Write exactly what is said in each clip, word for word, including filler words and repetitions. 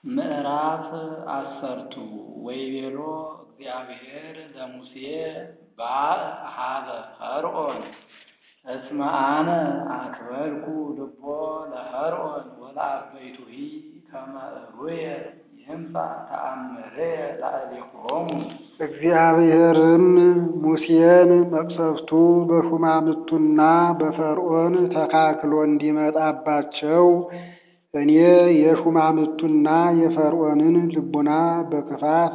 ምዕራፍ አሰርቱ ወይቤሎ እግዚአብሔር ለሙሴ ባእ ኀበ ፈርዖን እስመ አነ አክበርኩ ልቦ ለፈርዖን ወለአበይቱሂ ከመ እሩየ ይምጻእ ተአምርየ ላዕሌሆሙ። እግዚአብሔርም ሙሴን መቅሰፍቱ በሹማምቱና በፈርዖን ተካክሎ እንዲመጣባቸው እኔ የሹማምቱና የፈርዖንን ልቡና በክፋት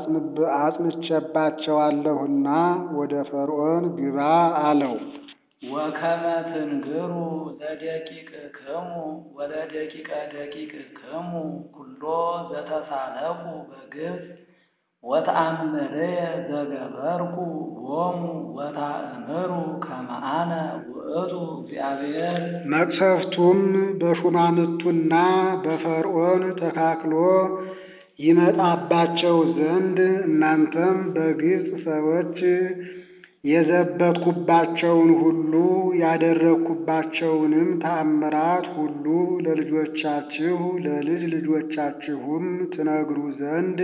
አጽንቼባቸዋለሁና ወደ ፈርዖን ግባ አለው። ወከመ ትንግሩ ለደቂቅክሙ ወለደቂቀ ደቂቅክሙ ኩሎ ዘተሳለቁ በግብፅ ወተአምርየ ዘገበርኩ ሎሙ ወታእምሩ ከመ አነ ውእቱ እግዚአብሔር። መቅሰፍቱም በሹማምቱና በፈርዖን ተካክሎ ይመጣባቸው ዘንድ እናንተም በግብፅ ሰዎች የዘበትኩባቸውን ሁሉ ያደረግኩባቸውንም ተአምራት ሁሉ ለልጆቻችሁ ለልጅ ልጆቻችሁም ትነግሩ ዘንድ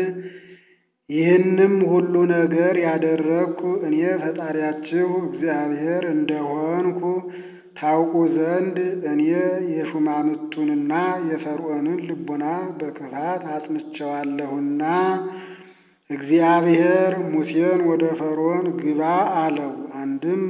ይህንም ሁሉ ነገር ያደረግኩ እኔ ፈጣሪያችሁ እግዚአብሔር እንደሆንኩ ታውቁ ዘንድ እኔ የሹማምቱንና የፈርዖንን ልቡና በክፋት አጽንቼዋለሁና። እግዚአብሔር ሙሴን ወደ ፈርዖን ግባ አለው። አንድም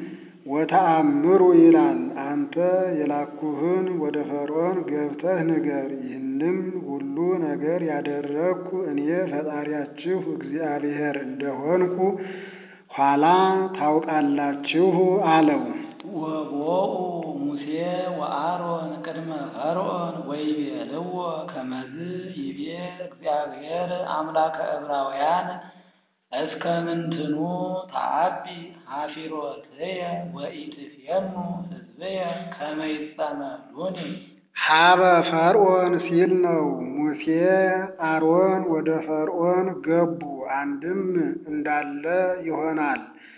ወተአምሩ ይላል፣ አንተ የላኩህን ወደ ፈርዖን ገብተህ ንገር። ይህንም ሁሉ ነገር ያደረግኩ እኔ ፈጣሪያችሁ እግዚአብሔር እንደሆንኩ ኋላ ታውቃላችሁ አለው። ወቦኡ ሙሴ ወአሮን ቅድመ ፈርዖን ወይቤልዎ ከመዝ ይቤ እግዚአብሔር አምላከ ዕብራውያን እስከ ምንትኑ ተዐቢ ኀፊሮትየ ወኢትፌኑ ሕዝብየ ከመ ይጸመዱኒ። ኀበ ፈርዖን ሲል ነው። ሙሴ አሮን ወደ ፈርዖን ገቡ። አንድም እንዳለ ይሆናል፣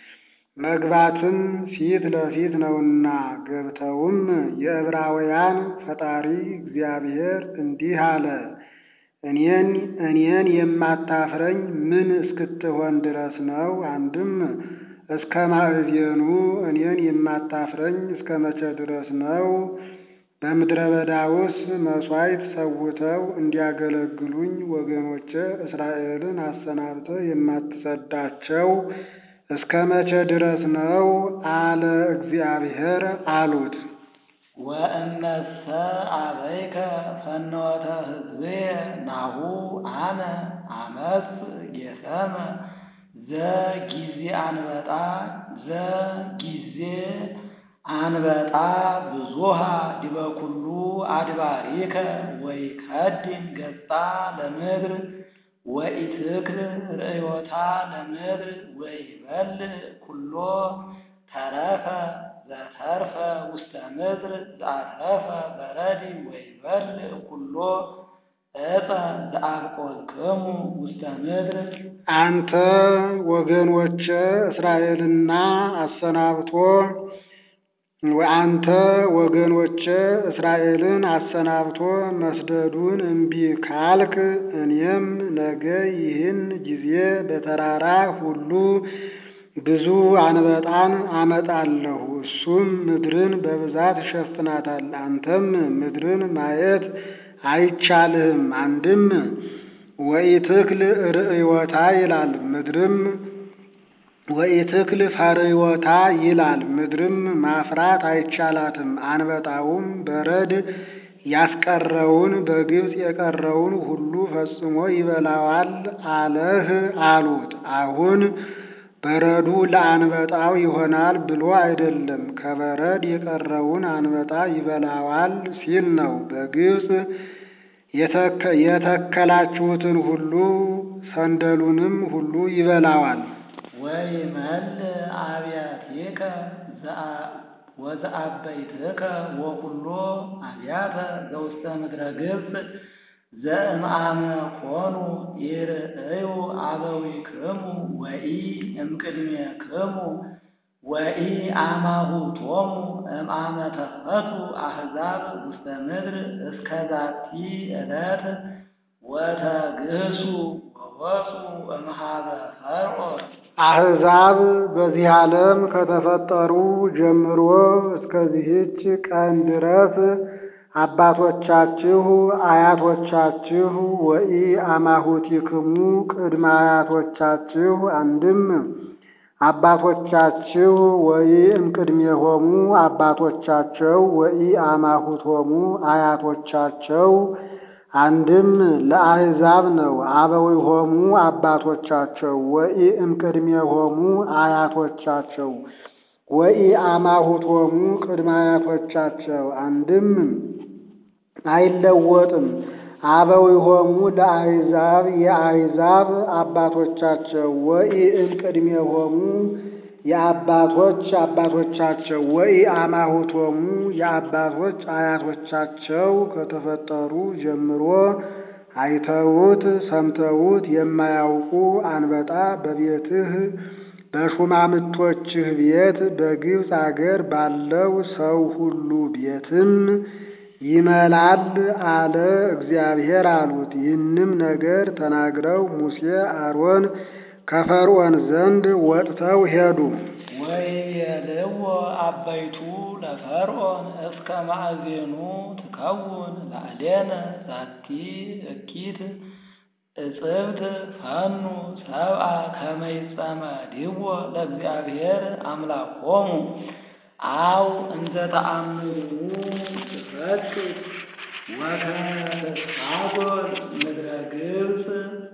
መግባትም ፊት ለፊት ነውና። ገብተውም የዕብራውያን ፈጣሪ እግዚአብሔር እንዲህ አለ፣ እኔን እኔን የማታፍረኝ ምን እስክትሆን ድረስ ነው? አንድም እስከ ማዕዜኑ እኔን የማታፍረኝ እስከ መቼ ድረስ ነው? በምድረ በዳ ውስጥ መሥዋዕት ሰውተው እንዲያገለግሉኝ ወገኖቼ እስራኤልን አሰናብተህ የማትሰዳቸው እስከ መቼ ድረስ ነው? አለ እግዚአብሔር አሉት። ወእነሰ አበይከ ፈኖተ ሕዝብየ ናሁ አነ አመጽእ ጌሰመ ዘጊዜ አንበጣ ዘጊዜ አንበጣ ብዙሃ ዲበ ኩሉ አድባሪከ ወይከድን ገጻ ለምድር ወኢትክል ርእዮታ ለምድር ወይበልዕ ኩሎ ተረፈ ዘተርፈ ውስተ ምድር ዘአትረፈ በረድ ወይበልዕ ኩሎ ዕፀ ዘአብቆልክሙ ውስተ ምድር። አንተ ወገኖቼ እስራኤልና አሰናብቶ አንተ ወገኖቼ እስራኤልን አሰናብቶ መስደዱን እምቢ ካልክ እኔም ነገ ይህን ጊዜ በተራራ ሁሉ ብዙ አንበጣን አመጣለሁ። እሱም ምድርን በብዛት ይሸፍናታል። አንተም ምድርን ማየት አይቻልህም። አንድም ወኢትክል ርእዮታ ይላል፣ ምድርም ወኢትክል ፈርዮታ ይላል፣ ምድርም ማፍራት አይቻላትም። አንበጣውም በረድ ያስቀረውን በግብፅ የቀረውን ሁሉ ፈጽሞ ይበላዋል አለህ አሉት። አሁን በረዱ ለአንበጣው ይሆናል ብሎ አይደለም፣ ከበረድ የቀረውን አንበጣ ይበላዋል ሲል ነው። በግብፅ የተከላችሁትን ሁሉ ሰንደሉንም ሁሉ ይበላዋል። ወይመልእ አብያቲከ ወዘአበይትከ ወኩሎ አብያተ ዘውስተ ምድረ ግብፅ ዘእምአመ ኮኑ ይርእዩ አበዊክሙ ወኢ እምቅድሜክሙ ወኢ አማሁቶሙ እምአመ ተፈቱ አሕዛብ ውስተ ምድር እስከ ዛቲ ዕለት ወተግህሱ ወወፁ እምኀበ ፈርዖን። አሕዛብ በዚህ ዓለም ከተፈጠሩ ጀምሮ እስከዚህች ቀን ድረስ አባቶቻችሁ አያቶቻችሁ ወኢ አማሁቲክሙ ቅድመ አያቶቻችሁ አንድም አባቶቻችሁ ወኢ እምቅድሜሆሙ አባቶቻቸው ወኢ አማሁቶሙ አያቶቻቸው አንድም ለአሕዛብ ነው። አበዊሆሙ አባቶቻቸው ወኢ እምቅድሜሆሙ አያቶቻቸው ወኢ አማሁቶሙ ቅድመ አያቶቻቸው አንድም አይለወጥም። አበዊሆሙ ለአሕዛብ የአሕዛብ አባቶቻቸው ወኢ እምቅድሜሆሙ የአባቶች አባቶቻቸው ወኢ አማሁቶሙ የአባቶች አያቶቻቸው ከተፈጠሩ ጀምሮ አይተውት ሰምተውት የማያውቁ አንበጣ በቤትህ በሹማምቶችህ ቤት በግብፅ አገር ባለው ሰው ሁሉ ቤትም ይመላል አለ እግዚአብሔር አሉት። ይህንም ነገር ተናግረው ሙሴ አሮን ከፈርዖን ዘንድ ወጥተው ሄዱ። ወይቤልዎ አበይቱ ለፈርዖን እስከ ማእዜኑ ትከውን ላዕሌነ ዛቲ እኪት እጽብት ፈኑ ሰብአ ከመ ይጸመድዎ ለእግዚአብሔር አምላኮሙ አው እንዘ ተአምሩ ትፈትት ወከመ ተስፋጎል ምድረ ግብፅ።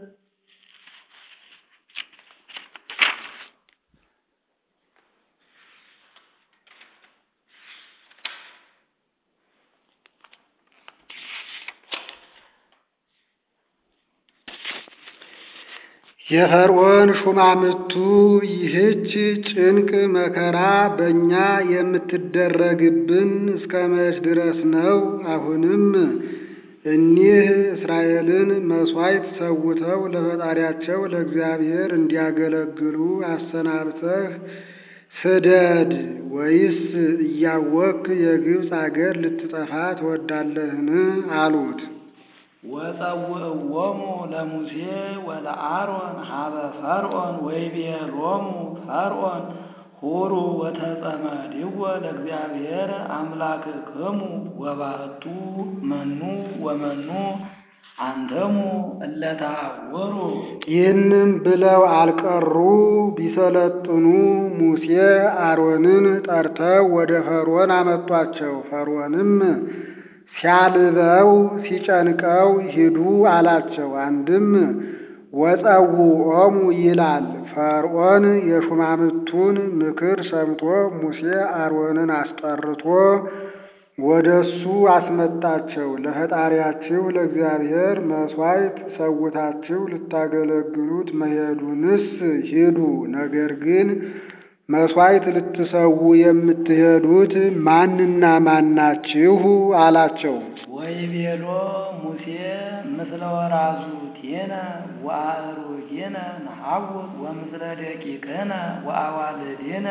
የፈርዖን ሹማምቱ ይህች ጭንቅ መከራ በእኛ የምትደረግብን እስከ መች ድረስ ነው? አሁንም እኒህ እስራኤልን መሥዋዕት ሰውተው ለፈጣሪያቸው ለእግዚአብሔር እንዲያገለግሉ አሰናብተህ ስደድ፣ ወይስ እያወቅህ የግብፅ አገር ልትጠፋ ትወዳለህን? አሉት። ወጸውዕዎሙ ለሙሴ ወለአሮን ሀበ ፈርዖን ወይቤሎሙ ፈርዖን ሁሩ ወተጸመድዎ ለእግዚአብሔር አምላክክሙ ወባሕቱ መኑ ወመኑ አንተሙ እለ ተሐወሩ። ይህንም ብለው አልቀሩ ቢሰለጥኑ ሙሴ አሮንን ጠርተው ወደ ፈርዖን አመጧቸው። ፈርዖንም ሲያልበው ሲጨንቀው ሂዱ አላቸው። አንድም ወጸውዖሙ ይላል። ፈርዖን የሹማምቱን ምክር ሰምቶ ሙሴ አሮንን አስጠርቶ ወደሱ አስመጣቸው። ለፈጣሪያችሁ ለእግዚአብሔር መሥዋዕት ሰውታችሁ ልታገለግሉት መሄዱንስ ሂዱ፣ ነገር ግን መሥዋዕት ልትሰዉ የምትሄዱት ማንና ማናችሁ? አላቸው። ወይቤሎ ሙሴ ምስለ ወራዙቲነ ወአእሩጊነ ነሐውር ወምስለ ደቂቅነ ወአዋልዲነ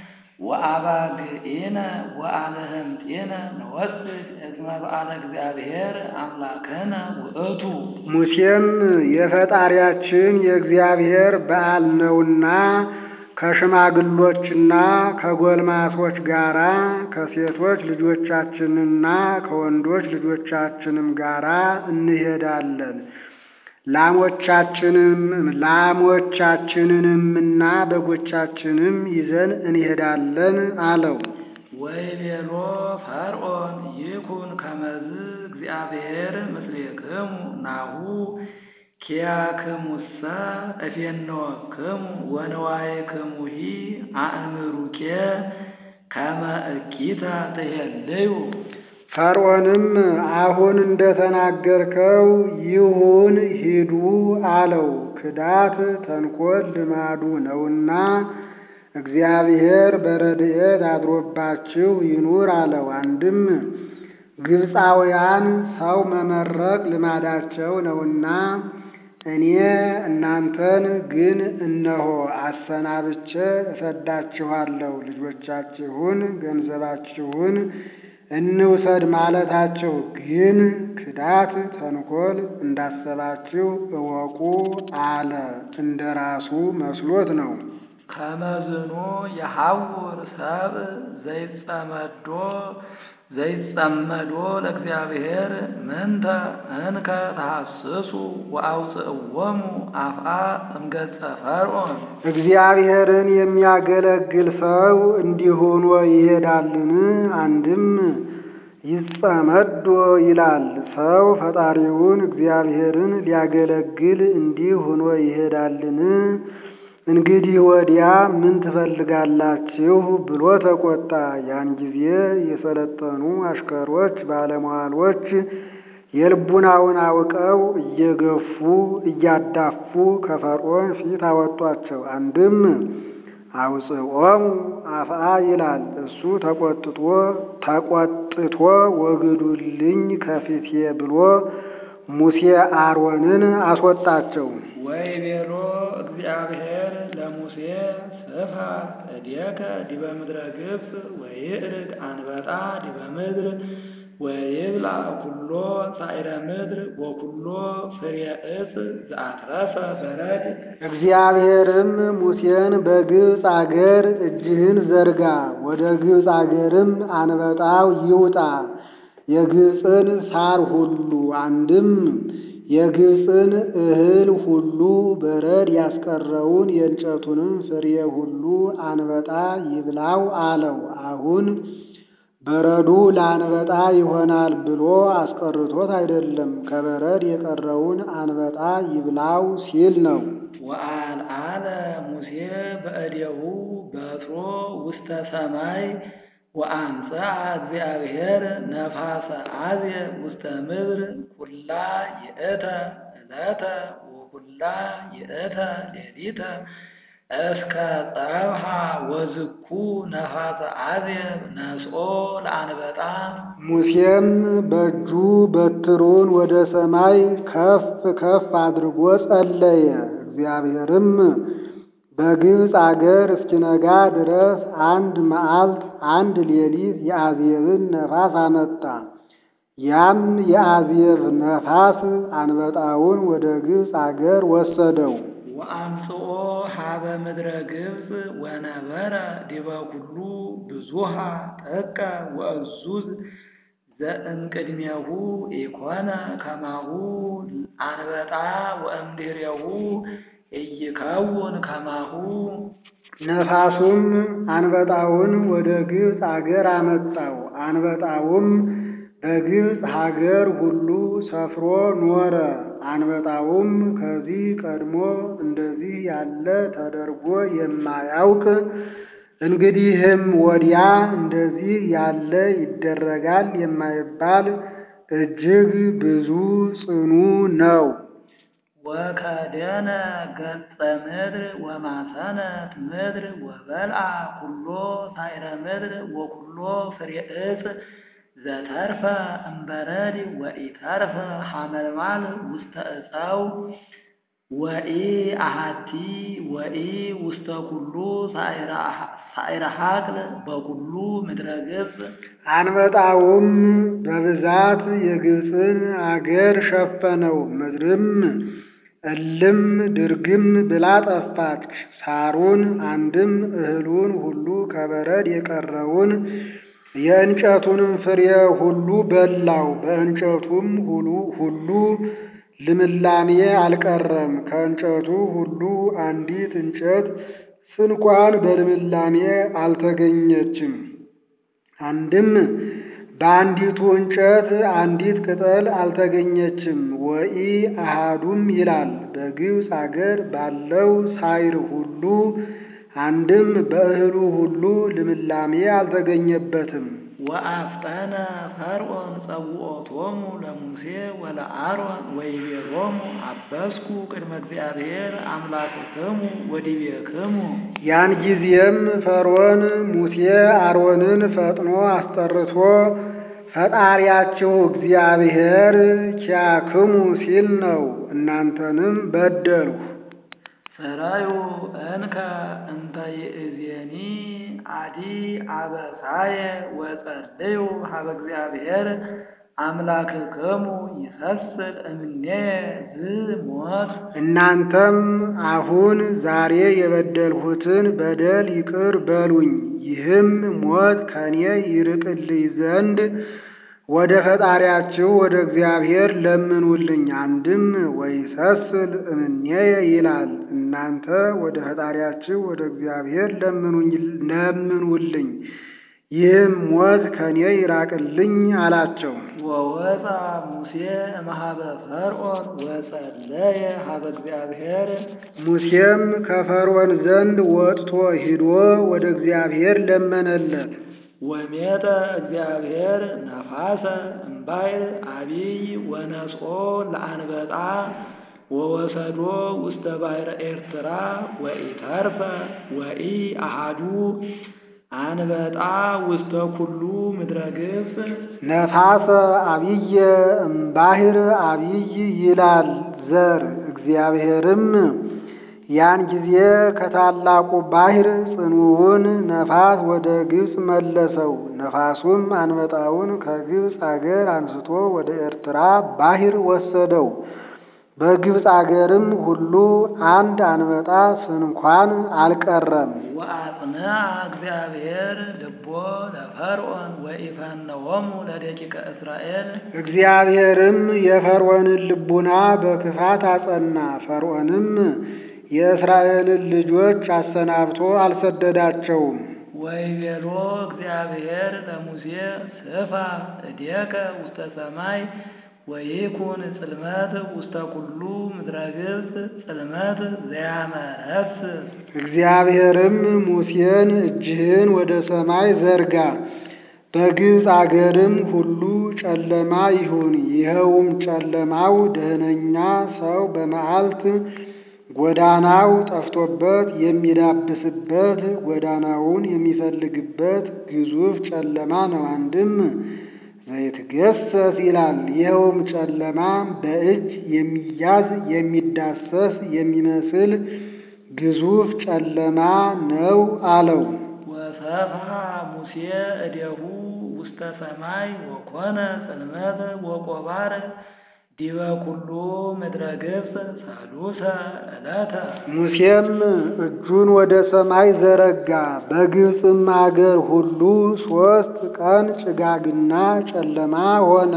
ወአባግዒነ ወአልህምጢነ ነወስድ እስመ በዓለ እግዚአብሔር አምላክነ ውእቱ። ሙሴም የፈጣሪያችን የእግዚአብሔር በዓል ነውና ከሽማግሎችና ከጎልማሶች ጋራ ከሴቶች ልጆቻችንና ከወንዶች ልጆቻችንም ጋራ እንሄዳለን። ላሞቻችንም ላሞቻችንንምና በጎቻችንም ይዘን እንሄዳለን አለው። ወይቤሎ ፈርዖን ይኩን ከመዝ እግዚአብሔር ምስሌክሙ ናሁ ኪያክሙሰ እፌንወክሙ ወንዋይክሙሂ አእምሩኬ ከመ እኪተ ትሄልዩ። ፈርዖንም አሁን እንደተናገርከው ይሁን ሂዱ አለው። ክዳት ተንኰል ልማዱ ነውና እግዚአብሔር በረድኤት አድሮባችሁ ይኑር አለው። አንድም ግብፃውያን ሰው መመረቅ ልማዳቸው ነውና እኔ እናንተን ግን እነሆ አሰናብቼ እሰዳችኋለሁ። ልጆቻችሁን ገንዘባችሁን እንውሰድ ማለታቸው ግን ክዳት ተንኮል እንዳሰባችሁ እወቁ አለ። እንደራሱ መስሎት ነው። ከመዝኑ የሐውር ሰብእ ዘይጸመዶ ዘይጸመዶ ለእግዚአብሔር ምንተ እንከ ተሐስሱ ወአውፅእዎሙ አፍአ እምገጸ ፈርዖን። እግዚአብሔርን የሚያገለግል ሰው እንዲህ ሆኖ ይሄዳልን? አንድም ይጸመዶ ይላል። ሰው ፈጣሪውን እግዚአብሔርን ሊያገለግል እንዲህ ሆኖ ይሄዳልን? እንግዲህ ወዲያ ምን ትፈልጋላችሁ ብሎ ተቆጣ። ያን ጊዜ የሰለጠኑ አሽከሮች ባለሟሎች የልቡናውን አውቀው እየገፉ እያዳፉ ከፈርዖን ፊት አወጧቸው። አንድም አውፅኦሙ አፍአ ይላል። እሱ ተቆጥቶ ተቆጥቶ ወግዱልኝ ከፊቴ ብሎ ሙሴ አሮንን አስወጣቸው። ወይቤሎ እግዚአብሔር ለሙሴ ስፋ እዴከ ዲበ ምድረ ግብፅ ወይእርግ አንበጣ ዲበ ምድር ወይብላ ኩሎ ጻዕረ ምድር ወኩሎ ፍሬ ዕፅ ዘአትረፈ በረድ። እግዚአብሔርም ሙሴን በግብፅ አገር እጅህን ዘርጋ፣ ወደ ግብፅ አገርም አንበጣው ይውጣ፣ የግብፅን ሳር ሁሉ አንድም የግብፅን እህል ሁሉ በረድ ያስቀረውን የእንጨቱንም ፍሬ ሁሉ አንበጣ ይብላው አለው። አሁን በረዱ ለአንበጣ ይሆናል ብሎ አስቀርቶት አይደለም፣ ከበረድ የቀረውን አንበጣ ይብላው ሲል ነው። ወአልዓለ ሙሴ በእዴሁ በትሮ ውስተ ሰማይ ወአምጽአ እግዚአብሔር ነፋሰ አዝየ ውስተ ምድር ኩላ ይእተ ዕለተ ወኩላ ይእተ ሌሊተ እስከ ጸብሐ ወዝኩ ነፋሰ አዝየ ነስኦ ለአንበጣ። ሙሴም በእጁ በትሩን ወደ ሰማይ ከፍ ከፍ አድርጎ ጸለየ። እግዚአብሔርም በግብፅ አገር እስኪነጋ ድረስ አንድ መዓልት አንድ ሌሊት የአዝየብን ነፋስ አመጣ። ያም የአዝየብ ነፋስ አንበጣውን ወደ ግብፅ አገር ወሰደው። ወአምጽኦ ሀበ ምድረ ግብፅ ወነበረ ዲበ ኩሉ ብዙሃ ጥቀ ወእዙዝ ዘእምቅድሜሁ ኢኮነ ከማሁ አንበጣ ወእምድኅሬሁ ኢይከውን ከማሁ። ነፋሱም አንበጣውን ወደ ግብፅ አገር አመጣው። አንበጣውም በግብፅ ሀገር ሁሉ ሰፍሮ ኖረ። አንበጣውም ከዚህ ቀድሞ እንደዚህ ያለ ተደርጎ የማያውቅ እንግዲህም ወዲያ እንደዚህ ያለ ይደረጋል የማይባል እጅግ ብዙ ጽኑ ነው። ወከደነ ገጸ ምድር ወማሰነት ምድር ወበልዓ ኩሎ ጻዕረ ምድር ወኩሎ ፍሬ ዕፅ ዘተርፈ እምበረድ ወኢተርፈ ሐመልማል ውስተ ዕፀው ወኢ አሐቲ ወኢ ውስተ ኩሉ ጻዕረ ሐቅል በኩሉ ምድረ ግብፅ። አንበጣውም በብዛት የግብፅን አገር ሸፈነው። ምድርም እልም ድርግም ብላ ጠፋች። ሳሩን አንድም እህሉን ሁሉ ከበረድ የቀረውን የእንጨቱንም ፍሬ ሁሉ በላው። በእንጨቱም ሁሉ ሁሉ ልምላሜ አልቀረም። ከእንጨቱ ሁሉ አንዲት እንጨት ስንኳን በልምላሜ አልተገኘችም። አንድም በአንዲቱ እንጨት አንዲት ቅጠል አልተገኘችም። ወኢ አሃዱም ይላል። በግብፅ አገር ባለው ሳይር ሁሉ አንድም በእህሉ ሁሉ ልምላሜ አልተገኘበትም። ወአፍጠነ ፈርዖን ጸውዖቶሙ ለሙሴ ወለአሮን ወይቤሎሙ አበስኩ ቅድመ እግዚአብሔር አምላክክሙ ወዲቤክሙ። ያን ጊዜም ፈርዖን ሙሴ አሮንን ፈጥኖ አስጠርቶ ፈጣሪያችሁ እግዚአብሔር ኪያክሙ ሲል ነው። እናንተንም በደልሁ። ሰራዩ እንከ እንተ ይእዜኒ አዲ አበሳየ ወጸልዩ ሀበ እግዚአብሔር አምላክክሙ ይሰስል እምኔ ዝሞት። እናንተም አሁን ዛሬ የበደልሁትን በደል ይቅር በሉኝ፣ ይህም ሞት ከኔ ይርቅልኝ ዘንድ ወደ ፈጣሪያችሁ ወደ እግዚአብሔር ለምኑልኝ። አንድም ወይሰስል እምኔየ ይላል። እናንተ ወደ ፈጣሪያችሁ ወደ እግዚአብሔር ለምኑልኝ፣ ይህም ሞት ከኔ ይራቅልኝ አላቸው። ወወፃ ሙሴ እምኀበ ፈርዖን ወጸለየ ሀበ እግዚአብሔር። ሙሴም ከፈርዖን ዘንድ ወጥቶ ሂዶ ወደ እግዚአብሔር ለመነለት። ወሜጠ እግዚአብሔር ነፋሰ እምባሕር አቢይ ወነስኦ ለአንበጣ ወወሰዶ ውስተ ባሕረ ኤርትራ ወኢተርፈ ወኢ አሐዱ አንበጣ ውስተ ኩሉ ምድረ ግብፅ። ነፋሰ አቢየ እምባሕር አቢይ ይላል ዘር። እግዚአብሔርም ያን ጊዜ ከታላቁ ባሕር ጽኑውን ነፋስ ወደ ግብፅ መለሰው። ነፋሱም አንበጣውን ከግብፅ አገር አንስቶ ወደ ኤርትራ ባሕር ወሰደው። በግብፅ አገርም ሁሉ አንድ አንበጣ ስንኳን አልቀረም። ወአጽንዐ እግዚአብሔር ልቦ ለፈርዖን ወኢፈነዎሙ ለደቂቀ እስራኤል። እግዚአብሔርም የፈርዖንን ልቡና በክፋት አጸና። ፈርዖንም የእስራኤልን ልጆች አሰናብቶ አልሰደዳቸውም። ወይቤሎ እግዚአብሔር ለሙሴ ስፋ እዴከ ውስተ ሰማይ ወይኩን ጽልመት ውስተ ኩሉ ምድረ ግብፅ ጽልመት ዘያመረስ። እግዚአብሔርም ሙሴን እጅህን ወደ ሰማይ ዘርጋ፣ በግብፅ አገርም ሁሉ ጨለማ ይሁን። ይኸውም ጨለማው ደህነኛ ሰው በመዓልት ጎዳናው ጠፍቶበት የሚዳብስበት ጎዳናውን የሚፈልግበት ግዙፍ ጨለማ ነው። አንድም ዘይትገሰስ ይላል። ይኸውም ጨለማ በእጅ የሚያዝ የሚዳሰስ የሚመስል ግዙፍ ጨለማ ነው አለው። ወሰፍሐ ሙሴ እዴሁ ውስተ ሰማይ ወኮነ ጽልመት ወቆባር ዲበ ኩሉ ምድረ ግብፅ ሰሉሰ ዕለተ። ሙሴም እጁን ወደ ሰማይ ዘረጋ፣ በግብፅም አገር ሁሉ ሦስት ቀን ጭጋግና ጨለማ ሆነ።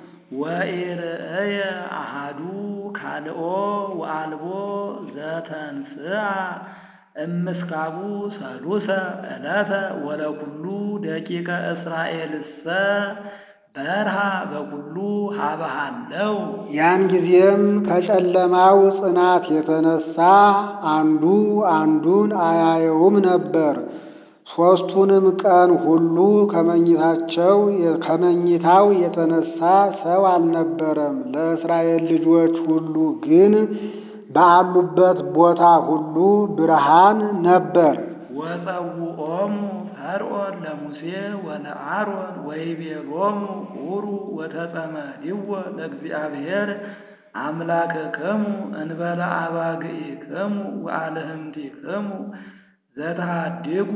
ወኢርእየ አሐዱ ካልኦ ወአልቦ ዘተንሥአ እምስካቡ ሰሉሰ ዕለተ ወለኩሉ ደቂቀ እስራኤልሰ በርሃ በኩሉ ሀበሃለው። ያን ጊዜም ከጨለማው ጽናት የተነሳ አንዱ አንዱን አያየውም ነበር። ሦስቱንም ቀን ሁሉ ከመኝታቸው ከመኝታው የተነሳ ሰው አልነበረም። ለእስራኤል ልጆች ሁሉ ግን ባሉበት ቦታ ሁሉ ብርሃን ነበር። ወጸውዖሙ ፈርዖን ለሙሴ ወለአሮን ወይቤሎሙ ዑሩ ወተጸመዲዎ ለእግዚአብሔር አምላክክሙ እንበለ አባግዒክሙ ወአልህምቲክሙ ዘተሃድጉ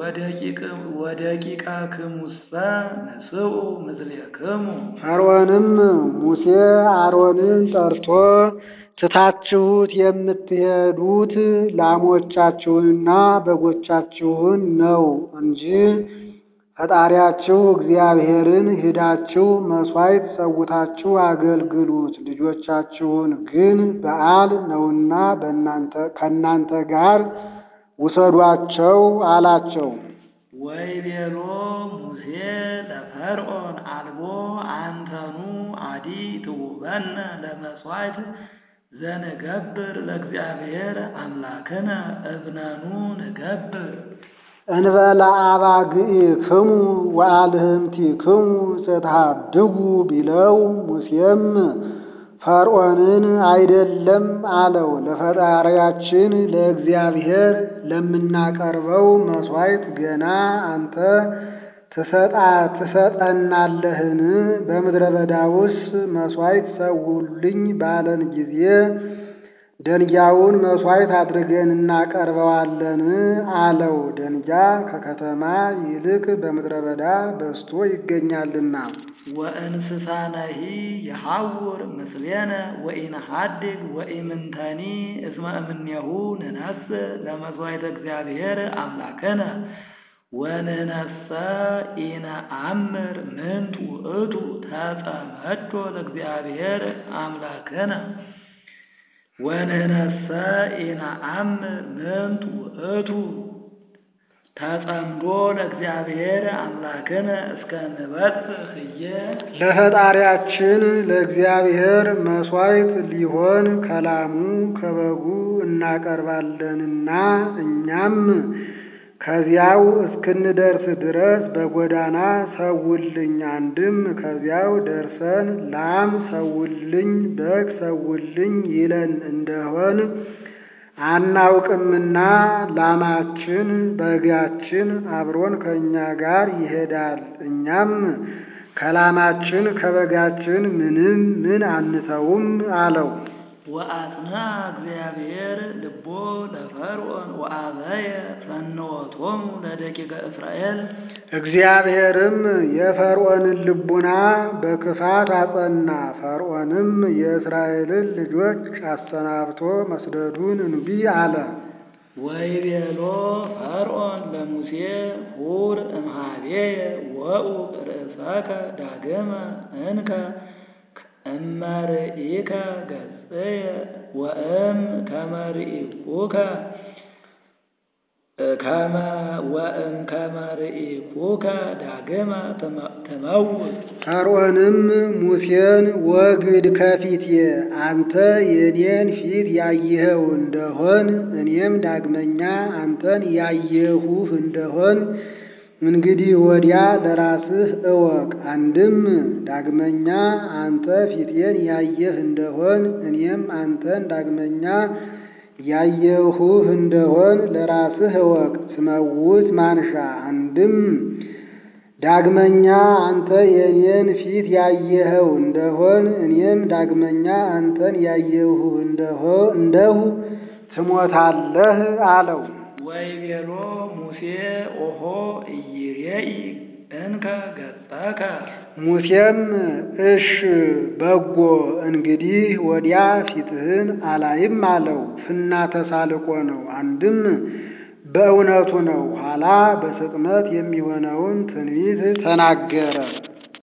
ወደቂቀክሙሰ ንስኡ ምስሌክሙ። ፈርዖንም ሙሴ አሮንን ጠርቶ ትታችሁት የምትሄዱት ላሞቻችሁንና በጎቻችሁን ነው እንጂ ፈጣሪያችሁ እግዚአብሔርን ሂዳችሁ መሥዋዕት ሰውታችሁ አገልግሉት። ልጆቻችሁን ግን በዓል ነውና በእናንተ ከእናንተ ጋር ውሰዷቸው አላቸው። ወይቤሎ ሙሴ ለፈርዖን አልቦ አንተኑ አዲ ትውበነ ለመሥዋዕት ዘንገብር ለእግዚአብሔር አምላክነ እብነኑ ንገብር። እንበለ አባግዒክሙ ወአልህምቲክሙ ዘተሃድጉ ቢለው ሙሴም ፈርዖንን አይደለም አለው። ለፈጣሪያችን ለእግዚአብሔር ለምናቀርበው መሥዋዕት ገና አንተ ትሰጣ ትሰጠናለህን? በምድረ በዳ ውስጥ መሥዋዕት ሰውልኝ ባለን ጊዜ ደንጊያውን መሥዋዕት አድርገን እናቀርበዋለን አለው። ደንጊያ ከከተማ ይልቅ በምድረ በዳ በዝቶ ይገኛልና። ወእንስሳነሂ የሐውር ምስሌነ ወኢነሐድግ ወኢምንተኒ እስመ እምኔሁ ንነስ ለመሥዋዕተ እግዚአብሔር አምላክነ ወንህነሰ ኢነአምር ምንቱ ውእቱ ተጸመዶ ለእግዚአብሔር አምላክነ ወንህነሰ ኢነአምር ምንቱ ውእቱ ተጸምዶ ለእግዚአብሔር አምላክነ እስከ ንበጽሕ ህየ ለፈጣሪያችን ለእግዚአብሔር መሥዋዕት ሊሆን ከላሙ ከበጉ እናቀርባለንና እኛም ከዚያው እስክንደርስ ድረስ በጎዳና ሰውልኝ፣ አንድም ከዚያው ደርሰን ላም ሰውልኝ በግ ሰውልኝ ይለን እንደሆን አናውቅምና ላማችን በጋችን አብሮን ከእኛ ጋር ይሄዳል። እኛም ከላማችን ከበጋችን ምንም ምን አንተውም አለው። ወአጽንዐ እግዚአብሔር ልቦ ለፈርዖን ወአበየ ፈንወቶሙ ለደቂቀ እስራኤል እግዚአብሔርም የፈርዖንን ልቡና በክፋት አጸና። ፈርዖንም የእስራኤልን ልጆች አሰናብቶ መስደዱን እንቢ አለ። ወይቤሎ ፈርዖን ለሙሴ ሁር እምኀቤየ ወኡቅ ርእሰከ ዳግመ እንከ እመርኢከ ገጽየ ወእም ከመርኢኩከ ከመ ወእም ከመርኢኩከ ዳግመ ትመውት። ፈርዖንም ሙሴን ወግድ ከፊቴ፣ አንተ የኔን ፊት ያየኸው እንደሆን እኔም ዳግመኛ አንተን ያየሁህ እንደሆን እንግዲህ ወዲያ ለራስህ እወቅ። አንድም ዳግመኛ አንተ ፊቴን ያየህ እንደሆን እኔም አንተን ዳግመኛ ያየሁህ እንደሆን ለራስህ እወቅ። ትመውት ማንሻ። አንድም ዳግመኛ አንተ የኔን ፊት ያየኸው እንደሆን እኔም ዳግመኛ አንተን ያየሁህ እንደሁ ትሞታለህ አለው። ወይቤሎ ሙሴ ኦሆ ኢይሬኢ እንከ ገጸከ። ሙሴም እሽ በጎ እንግዲህ ወዲያ ፊትህን አላይም አለው። ፍና ተሳልቆ ነው። አንድም በእውነቱ ነው። ኋላ በስጥመት የሚሆነውን ትንቢት ተናገረ።